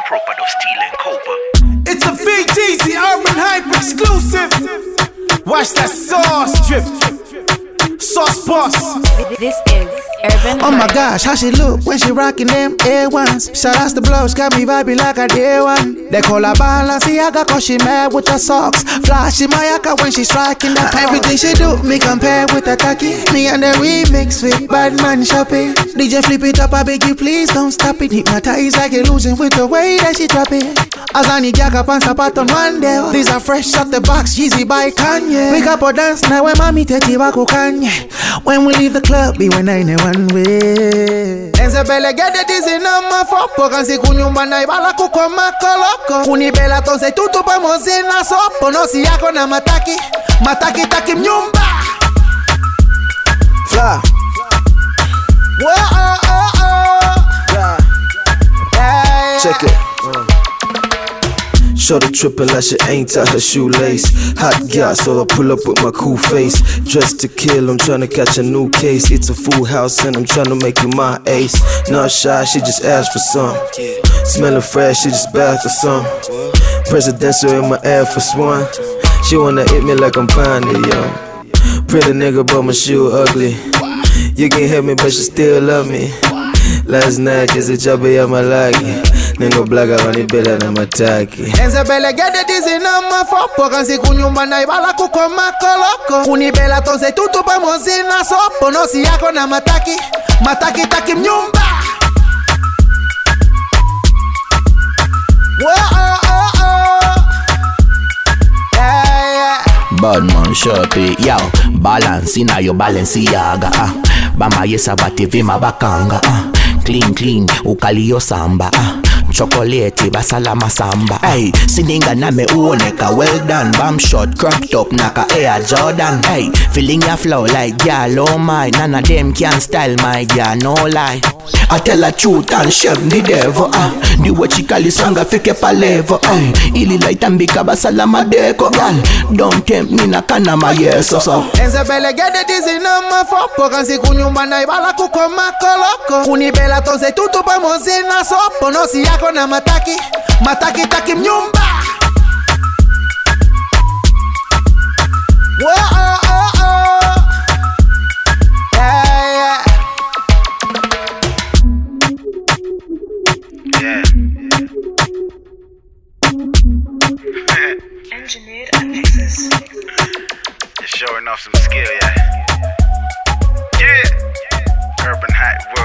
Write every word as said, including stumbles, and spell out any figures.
proper of steel and copper. It's a V T Z Urban Hype exclusive. Watch that sauce drip. Sauce boss. This is Urban Oh my Hype. gosh, how she look when she rockin' them A ones. Shout outs to blows, got me vibing like a day one. They call her Balenciaga cause she mad with her socks. Flashy Mayaka when she striking the everything she do, me compare with a taki. Me and the remix with Badman shopping. D J flip it up, I beg you please don't stop it. Hypnotize like illusion with the way that she drop it. As I need jack up and sapat on one day. These are fresh out the box, Yeezy by Kanye. Wake up or dance now when mommy take you back Kanye. When we leave the club, be when I know one way. Enzebele get the dizzy number for Pokansi kunyumba na ibala kukoma koloko. Kunibela tonse tutu pa mozina sopo. Nosi yako na mataki, mataki taki mnyumba. Fly. Whoa, oh, oh, oh. Yeah. Yeah, yeah. Check it. Uh. Shorty trippin' like she ain't tied her shoelace. Hot gal, so I pull up with my cool face. Dressed to kill, I'm tryna catch a new case. It's a full house and I'm tryna make you my ace. Not shy, she just asked for some. Smelling fresh, she just bathed or some. Presidential in my Air Force One. She wanna hit me like I'm Ponder, young. Pretty nigga, but my shoe ugly. You can hit me, but she still love me. Last night, just a chopper, ya malaki. Ningo blaga wani bela na mataki. Enzebele get the dizzy number for Pokansi kunyumba na ibala kukoma koloko. Kunibela tonse tutu pa mozina sopo. Nosi yako na mataki, mataki taki mnyumba. Whoa, oh, oh, oh. Yeah, yeah. Badman shorty, yo. Balance in your Balenciaga. Uh. Bama yesa bati vima bakanga. Uh. Clean, clean, ukali yo samba. Uh. Chocolate, basalama samba. Hey, sininga na me uoneka. Well done, bam shot, crop top, naka Air Jordan. Hey, feeling your flow like girl, oh my. None of them can style my girl, no lie. I tell her truth and shame the devil. Uh. The way she call is sanga fake pa level. Hey, ili light and bika basalama deko. Girl, don't tempt me na kana my yes so so. Enzebele get the dizzy number for Pokansi kunyumba na ibala kukoma koloko. Kunibela tonse tutu pa mozina sopo. Nosi yako na mataki, mataki taki mnyumba. Whoa, oh, oh, oh. Yeah, yeah. Yeah. Engineered and Nexus. You're showing off some skill, yeah. Yeah. Urban Hype World.